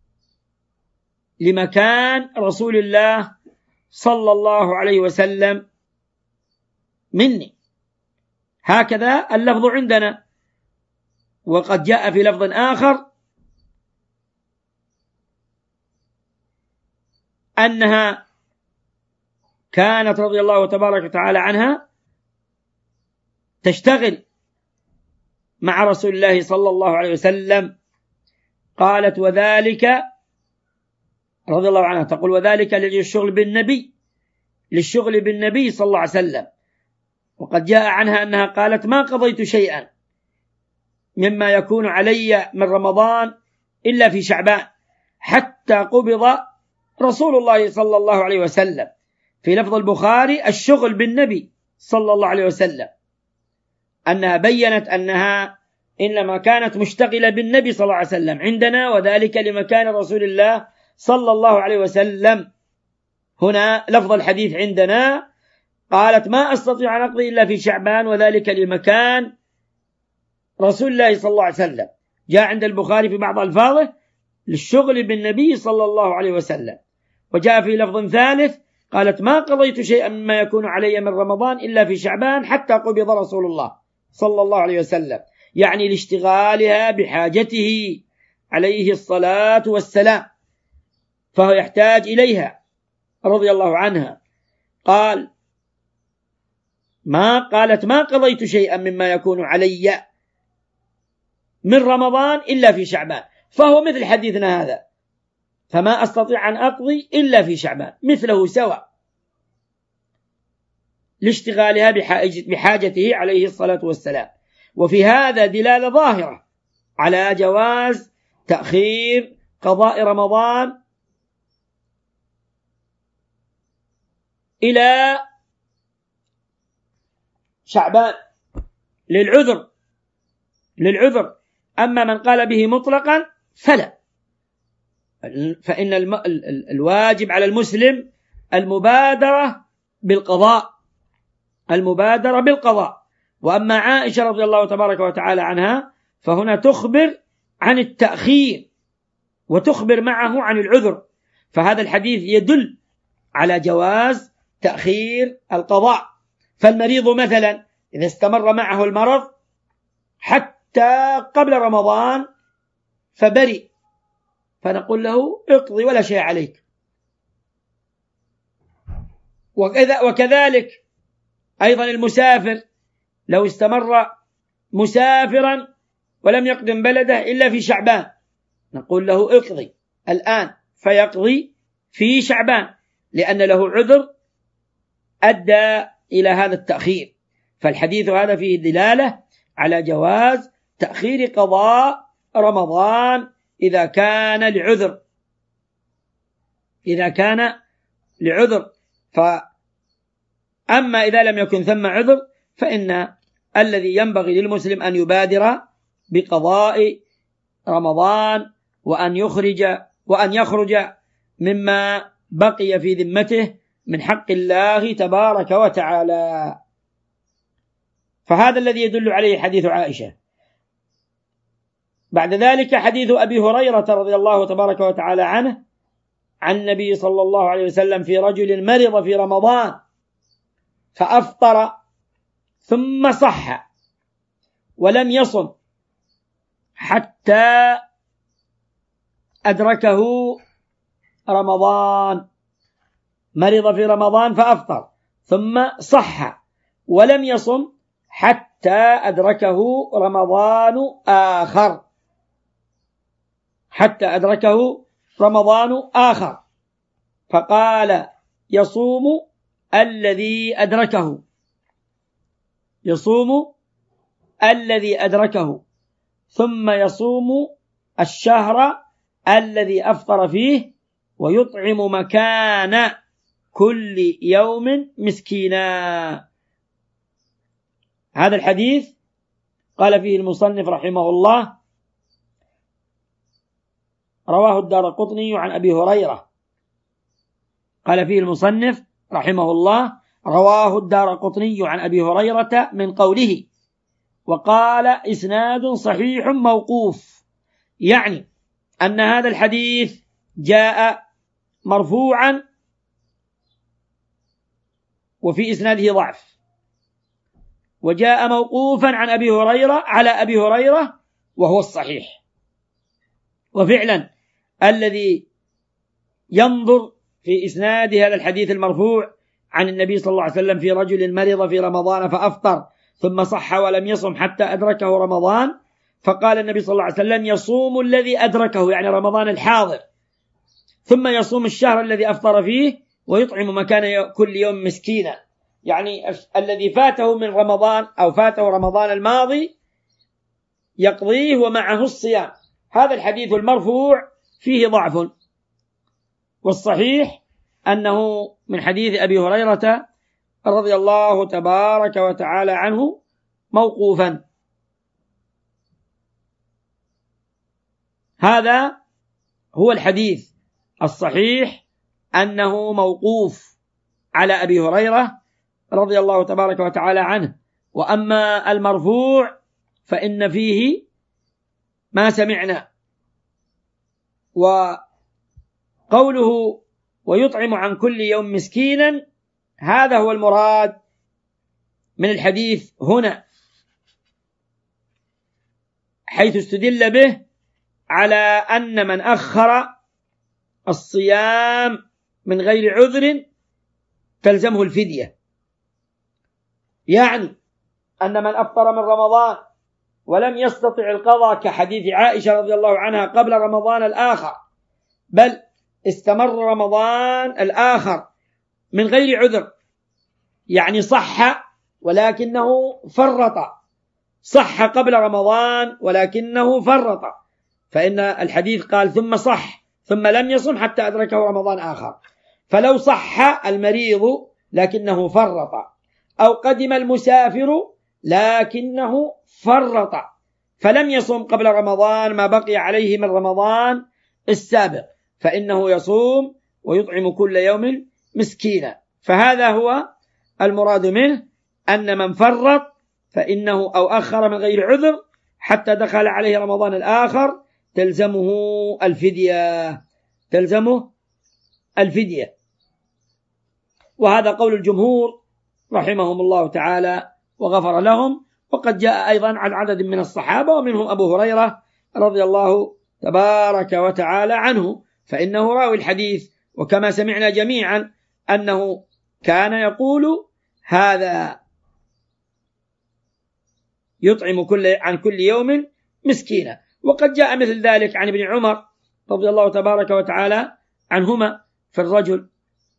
لمكان رسول الله صلى الله عليه وسلم مني. هكذا اللفظ عندنا. وقد جاء في لفظ آخر أنها كانت رضي الله تبارك وتعالى عنها تشتغل مع رسول الله صلى الله عليه وسلم. قالت: وذلك رضي الله عنها تقول: وذلك للشغل بالنبي للشغل بالنبي صلى الله عليه وسلم. وقد جاء عنها أنها قالت: ما قضيت شيئا مما يكون علي من رمضان إلا في شعبان حتى قبض رسول الله صلى الله عليه وسلم. في لفظ البخاري: الشغل بالنبي صلى الله عليه وسلم، أنها بيّنت أنها إنما كانت مشتغلة بالنبي صلى الله عليه وسلم عندنا، وذلك لمكان رسول الله صلى الله عليه وسلم. هنا لفظ الحديث عندنا قالت ما أستطيع أن أقضي إلا في شعبان، وذلك لمكان رسول الله صلى الله عليه وسلم. جاء عند البخاري في بعض ألفاظه للشغل بالنبي صلى الله عليه وسلم. وجاء في لفظ ثالث قالت ما قضيت شيئا مما يكون علي من رمضان إلا في شعبان حتى قبض رسول الله صلى الله عليه وسلم، يعني لاشتغالها بحاجته عليه الصلاة والسلام، فهو يحتاج إليها رضي الله عنها. قال ما قالت ما قضيت شيئا مما يكون علي من رمضان إلا في شعبان، فهو مثل حديثنا هذا، فما أستطيع أن أقضي إلا في شعبان، مثله سواء لاشتغالها بحاجته عليه الصلاة والسلام. وفي هذا دلالة ظاهرة على جواز تأخير قضاء رمضان إلى شعبان للعذر للعذر أما من قال به مطلقا فلا، فإن الواجب على المسلم المبادرة بالقضاء المبادرة بالقضاء. وأما عائشة رضي الله تبارك وتعالى عنها فهنا تخبر عن التأخير وتخبر معه عن العذر، فهذا الحديث يدل على جواز تأخير القضاء. فالمريض مثلا إذا استمر معه المرض حتى قبل رمضان فبرئ، فنقول له اقضي ولا شيء عليك. وكذلك أيضا المسافر لو استمر مسافرا ولم يقدم بلده إلا في شعبان نقول له اقضي الآن، فيقضي في شعبان لأن له عذر أدى إلى هذا التأخير. فالحديث هذا فيه دلالة على جواز تأخير قضاء رمضان إذا كان لعذر إذا كان لعذر فأما إذا لم يكن ثم عذر فإن الذي ينبغي للمسلم أن يبادر بقضاء رمضان وأن يخرج وأن يخرج مما بقي في ذمته من حق الله تبارك وتعالى. فهذا الذي يدل عليه حديث عائشة. بعد ذلك حديث أبي هريرة رضي الله تبارك وتعالى عنه عن النبي صلى الله عليه وسلم في رجل مرض في رمضان فأفطر ثم صح ولم يصم حتى أدركه رمضان. مرض في رمضان فأفطر ثم صح ولم يصم حتى أدركه رمضان آخر حتى أدركه رمضان آخر فقال يصوم الذي أدركه يصوم الذي أدركه ثم يصوم الشهر الذي أفطر فيه ويطعم مكان كل يوم مسكينا. هذا الحديث قال فيه المصنف رحمه الله رواه الدارقطني عن أبي هريرة. قال فيه المصنف رحمه الله رواه الدارقطني عن أبي هريرة من قوله وقال إسناد صحيح موقوف، يعني أن هذا الحديث جاء مرفوعا وفي إسناده ضعف، وجاء موقوفا عن أبي هريرة على أبي هريرة وهو الصحيح. وفعلا الذي ينظر في إسناد هذا الحديث المرفوع عن النبي صلى الله عليه وسلم في رجل مرض في رمضان فأفطر ثم صح ولم يصم حتى أدركه رمضان، فقال النبي صلى الله عليه وسلم يصوم الذي أدركه يعني رمضان الحاضر ثم يصوم الشهر الذي أفطر فيه ويطعم مكان كل يوم مسكينا، يعني الذي فاته من رمضان أو فاته رمضان الماضي يقضيه ومعه الصيام. هذا الحديث المرفوع فيه ضعف، والصحيح أنه من حديث أبي هريرة رضي الله تبارك وتعالى عنه موقوفا. هذا هو الحديث الصحيح أنه موقوف على أبي هريرة رضي الله تبارك وتعالى عنه. وأما المرفوع فإن فيه ما سمعنا. وقوله ويطعم عن كل يوم مسكينا هذا هو المراد من الحديث هنا، حيث استدل به على أن من أخر الصيام من غير عذر تلزمه الفدية، يعني أن من أفطر من رمضان ولم يستطع القضاء كحديث عائشة رضي الله عنها قبل رمضان الآخر، بل استمر رمضان الآخر من غير عذر، يعني صح ولكنه فرط، صح قبل رمضان ولكنه فرط، فإن الحديث قال ثم صح ثم لم يصم حتى أدركه رمضان آخر. فلو صح المريض لكنه فرط، أو قدم المسافر لكنه فرط فلم يصم قبل رمضان ما بقي عليه من رمضان السابق، فإنه يصوم ويطعم كل يوم مسكينا. فهذا هو المراد منه، أن من فرط فإنه أو أخر من غير عذر حتى دخل عليه رمضان الآخر تلزمه الفدية، تلزمه الفدية. وهذا قول الجمهور رحمهم الله تعالى وغفر لهم. وقد جاء أيضا عن عدد من الصحابة ومنهم أبو هريرة رضي الله تبارك وتعالى عنه، فإنه راوي الحديث، وكما سمعنا جميعا أنه كان يقول هذا يطعم كل عن كل يوم مسكينا. وقد جاء مثل ذلك عن ابن عمر رضي الله تبارك وتعالى عنهما في الرجل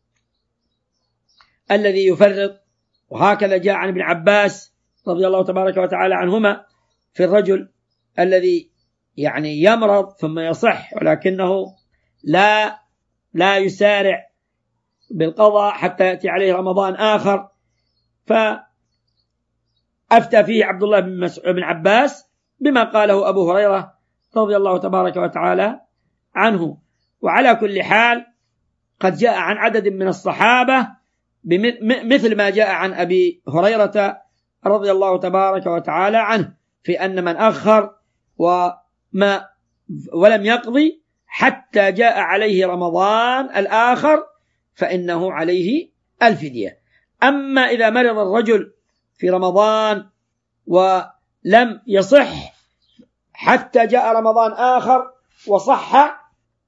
الذي يفرط، وهكذا جاء عن ابن عباس رضي الله تبارك وتعالى عنهما في الرجل الذي يعني يمرض ثم يصح ولكنه لا لا يسارع بالقضاء حتى يأتي عليه رمضان آخر، فأفتى فيه عبد الله بن عباس بما قاله أبو هريرة رضي الله تبارك وتعالى عنه. وعلى كل حال قد جاء عن عدد من الصحابة مثل ما جاء عن أبي هريرة رضي الله تبارك وتعالى عنه في أن من أخر وما ولم يقضي حتى جاء عليه رمضان الآخر فإنه عليه الفدية. أما إذا مرض الرجل في رمضان ولم يصح حتى جاء رمضان آخر وصح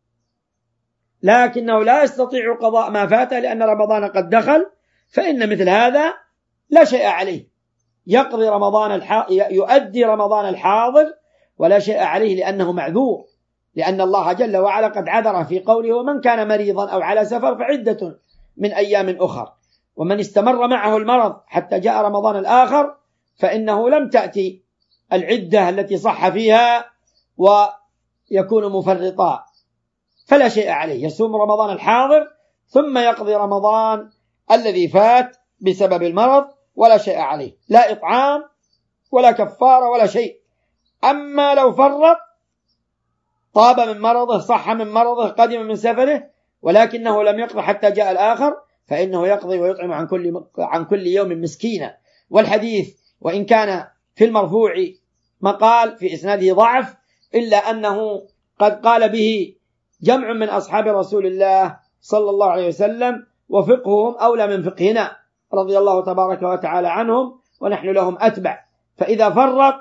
لكنه لا يستطيع قضاء ما فاته لأن رمضان قد دخل، فإن مثل هذا لا شيء عليه، يقضي رمضان الح... يؤدي رمضان الحاضر ولا شيء عليه لأنه معذور، لأن الله جل وعلا قد عذره في قوله ومن كان مريضا أو على سفر فعدة من أيام أخر. ومن استمر معه المرض حتى جاء رمضان الآخر فإنه لم تأتي العدة التي صح فيها ويكون مفرطا، فلا شيء عليه، يصوم رمضان الحاضر ثم يقضي رمضان الذي فات بسبب المرض ولا شيء عليه، لا إطعام ولا كفارة ولا شيء. أما لو فرط طاب من مرضه، صح من مرضه، قدم من سفره ولكنه لم يقضي حتى جاء الآخر فإنه يقضي ويطعم عن كل عن كل يوم مسكينا. والحديث وإن كان في المرفوع مقال في إسناده ضعف إلا أنه قد قال به جمع من أصحاب رسول الله صلى الله عليه وسلم، وفقههم أولى من فقهنا رضي الله تبارك وتعالى عنهم، ونحن لهم أتبع. فإذا فرط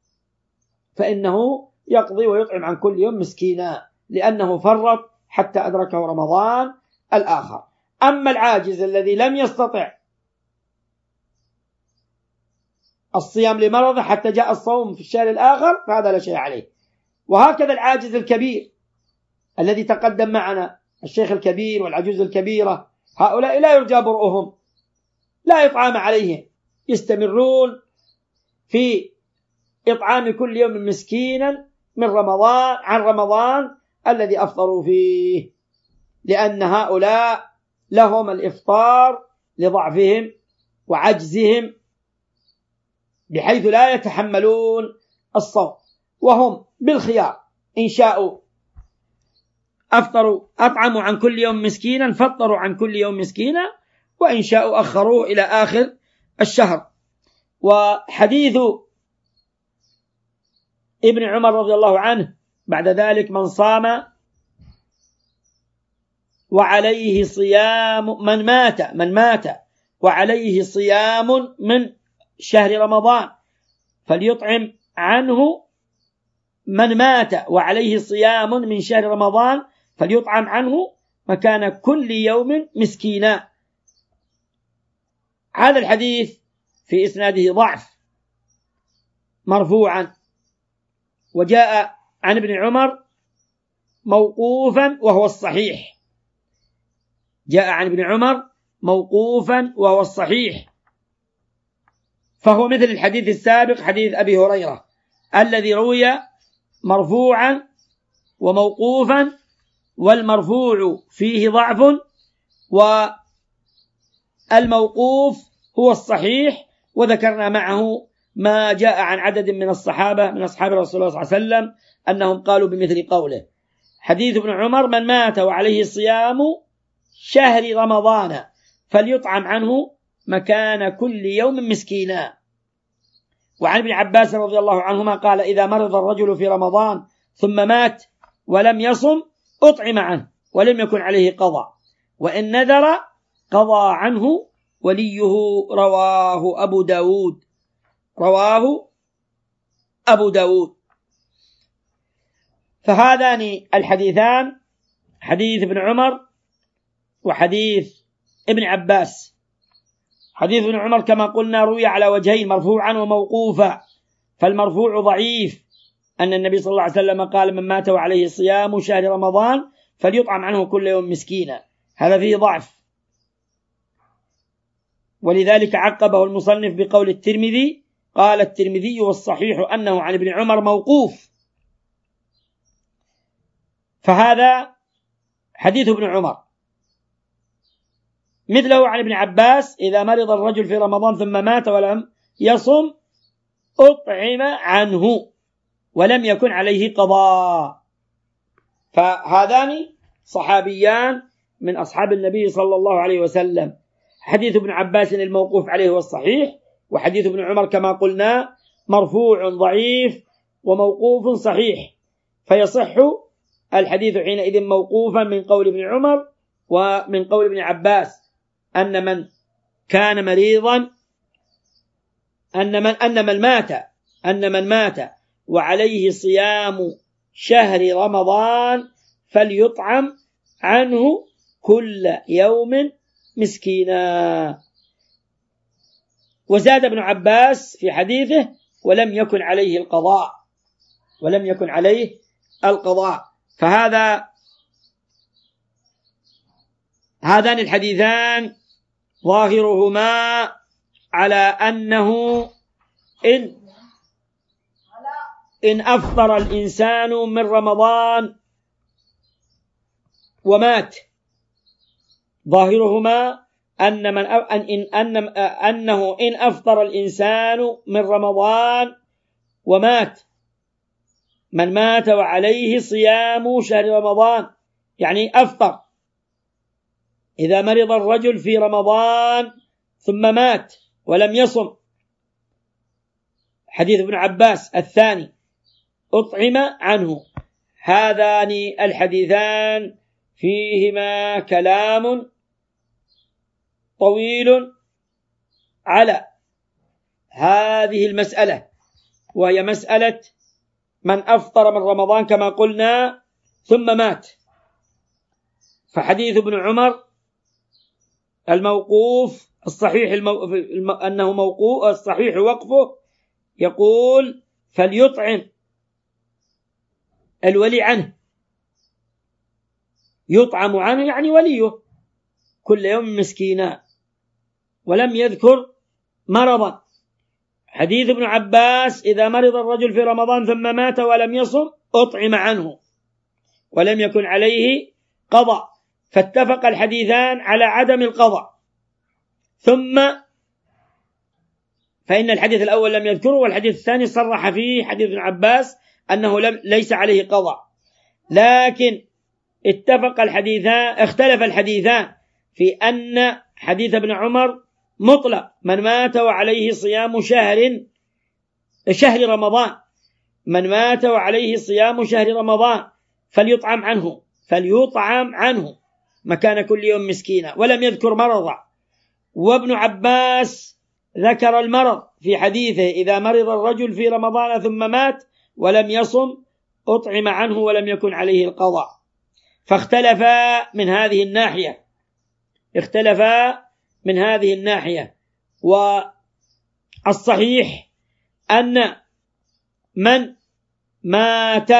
فإنه يقضي ويطعم عن كل يوم مسكينا لأنه فرط حتى أدركه رمضان الآخر. أما العاجز الذي لم يستطع الصيام لمرضه حتى جاء الصوم في الشهر الآخر فهذا لا شيء عليه. وهكذا العاجز الكبير الذي تقدم معنا، الشيخ الكبير والعجوز الكبيرة، هؤلاء لا يرجى برؤهم، لا إطعام عليهم، يستمرون في إطعام كل يوم مسكينا من رمضان عن رمضان الذي أفطروا فيه، لأن هؤلاء لهم الإفطار لضعفهم وعجزهم بحيث لا يتحملون الصوم، وهم بالخيار إن شاءوا أفطروا أطعموا عن كل يوم مسكينا فطروا عن كل يوم مسكينا، وإن شاءوا أخروه إلى آخر الشهر. وحديث ابن عمر رضي الله عنه بعد ذلك: من صام وعليه صيام من مات من مات وعليه صيام من شهر رمضان فليطعم عنه من مات وعليه صيام من شهر رمضان فليطعم عنه مكان كل يوم مسكينا. هذا الحديث في إسناده ضعف مرفوعا، وجاء عن ابن عمر موقوفا وهو الصحيح، جاء عن ابن عمر موقوفا وهو الصحيح، فهو مثل الحديث السابق حديث أبي هريرة الذي روي مرفوعا وموقوفا، والمرفوع فيه ضعف والموقوف هو الصحيح. وذكرنا معه ما جاء عن عدد من الصحابة من أصحاب رسول الله صلى الله عليه وسلم أنهم قالوا بمثل قوله. حديث ابن عمر: من مات وعليه صيام شهر رمضان فليطعم عنه مكان كل يوم مسكينا. وعن ابن عباس رضي الله عنهما قال: إذا مرض الرجل في رمضان ثم مات ولم يصم أطعم عنه ولم يكن عليه قضاء، وإن نذر قضى عنه وليه. رواه أبو داود رواه أبو داود. فهذان الحديثان حديث ابن عمر وحديث ابن عباس. حديث ابن عمر كما قلنا روي على وجهين مرفوعا وموقوفا، فالمرفوع ضعيف أن النبي صلى الله عليه وسلم قال: من مات وعليه صيام شهر رمضان فليطعم عنه كل يوم مسكينا، هذا فيه ضعف، ولذلك عقبه المصنف بقول الترمذي: قال الترمذي والصحيح أنه عن ابن عمر موقوف. فهذا حديث ابن عمر. مثله عن ابن عباس: إذا مرض الرجل في رمضان ثم مات ولم يصم أطعم عنه ولم يكن عليه قضاء. فهذان صحابيان من أصحاب النبي صلى الله عليه وسلم. حديث ابن عباس الموقوف عليه والصحيح، وحديث ابن عمر كما قلنا مرفوع ضعيف وموقوف صحيح، فيصح الحديث حينئذ موقوفا من قول ابن عمر ومن قول ابن عباس أن من كان مريضا أن من أن من مات أن من مات وعليه صيام شهر رمضان فليطعم عنه كل يوم مسكينا. وزاد ابن عباس في حديثه: ولم يكن عليه القضاء ولم يكن عليه القضاء. فهذا هذان الحديثان ظاهرهما على أنه إن إن أفطر الإنسان من رمضان ومات، ظاهرهما أن من أن إن أن أنه إن أفطر الإنسان من رمضان ومات، من مات وعليه صيام شهر رمضان يعني أفطر. إذا مرض الرجل في رمضان ثم مات ولم يصم، حديث ابن عباس الثاني أطعم عنه. هذان الحديثان فيهما كلام طويل على هذه المسألة، وهي مسألة من أفطر من رمضان كما قلنا ثم مات. فحديث ابن عمر الموقوف الصحيح المو... أنه موقوف الصحيح وقفه يقول: فليطعم الولي عنه، يطعم عنه يعني وليه كل يوم مسكينا، ولم يذكر مرضا. حديث ابن عباس: إذا مرض الرجل في رمضان ثم مات ولم يصم أطعم عنه ولم يكن عليه قضاء. فاتفق الحديثان على عدم القضاء. ثم فإن الحديث الأول لم يذكره، والحديث الثاني صرح فيه حديث ابن عباس أنه لم ليس عليه قضاء، لكن اتفق الحديثان اختلف الحديثان في أن حديث ابن عمر مطلق: من مات وعليه صيام شهر شهر رمضان من مات وعليه صيام شهر رمضان فليطعم عنه فليطعم عنه مكان كل يوم مسكينا، ولم يذكر مرضا. وابن عباس ذكر المرض في حديثه: إذا مرض الرجل في رمضان ثم مات ولم يصم أطعم عنه ولم يكن عليه القضاء. فاختلفا من هذه الناحية اختلفا من هذه الناحية والصحيح أن من مات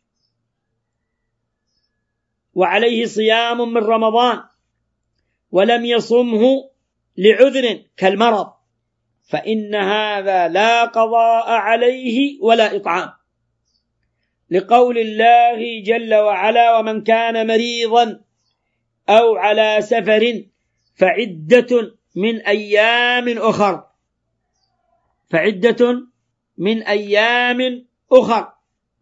وعليه صيام من رمضان ولم يصمه لعذر كالمرض فإن هذا لا قضاء عليه ولا إطعام، لقول الله جل وعلا: ومن كان مريضا أو على سفر فعدة من أيام أخر فعدة من أيام أخر.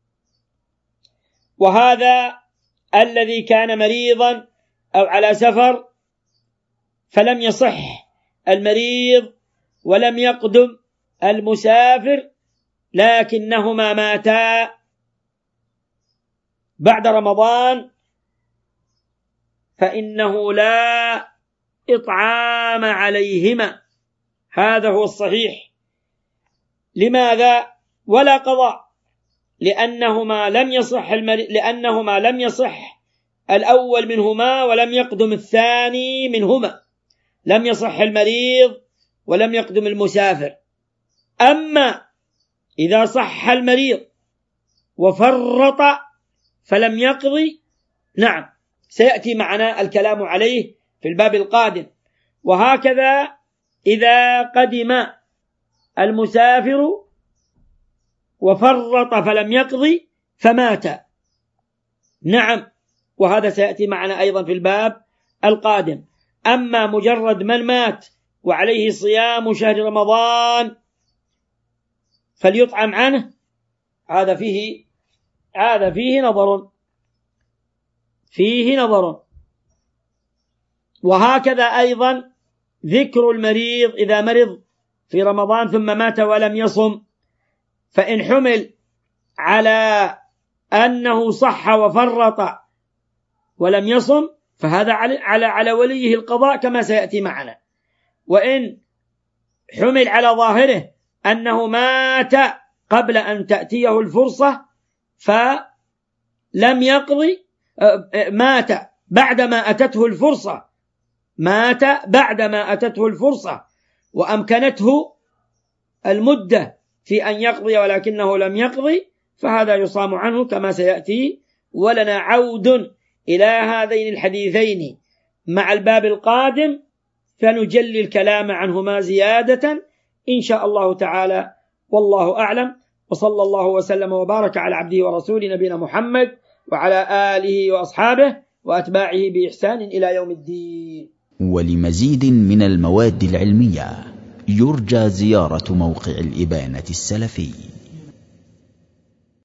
وهذا الذي كان مريضا أو على سفر فلم يصح المريض ولم يقدم المسافر، لكنهما ماتا بعد رمضان، فإنه لا إطعام عليهما. هذا هو الصحيح. لماذا؟ ولا قضاء، لأنهما لم يصح المري... لأنهما لم يصح الأول منهما ولم يقدم الثاني منهما، لم يصح المريض ولم يقدم المسافر. أما إذا صح المريض وفرط فلم يقضي، نعم سيأتي معنا الكلام عليه في الباب القادم. وهكذا إذا قدم المسافر وفرط فلم يقضي فمات، نعم، وهذا سيأتي معنا أيضا في الباب القادم. أما مجرد من مات وعليه صيام شهر رمضان فليطعم عنه، هذا فيه هذا فيه نظر فيه نظر وهكذا أيضا ذكر المريض إذا مرض في رمضان ثم مات ولم يصم، فإن حمل على أنه صح وفرط ولم يصم فهذا على على وليه القضاء كما سيأتي معنا. وإن حمل على ظاهره أنه مات قبل أن تأتيه الفرصة فلم يقضي، مات بعدما أتته الفرصة مات بعدما أتته الفرصة وأمكنته المدة في أن يقضي ولكنه لم يقضي، فهذا يصام عنه كما سيأتي. ولنا عود إلى هذين الحديثين مع الباب القادم فنجلي الكلام عنهما زيادة إن شاء الله تعالى، والله أعلم. وصلى الله وسلم وبارك على عبده ورسوله نبينا محمد وعلى آله وأصحابه وأتباعه بإحسان إلى يوم الدين. ولمزيد من المواد العلمية يرجى زيارة موقع الإبانة السلفي.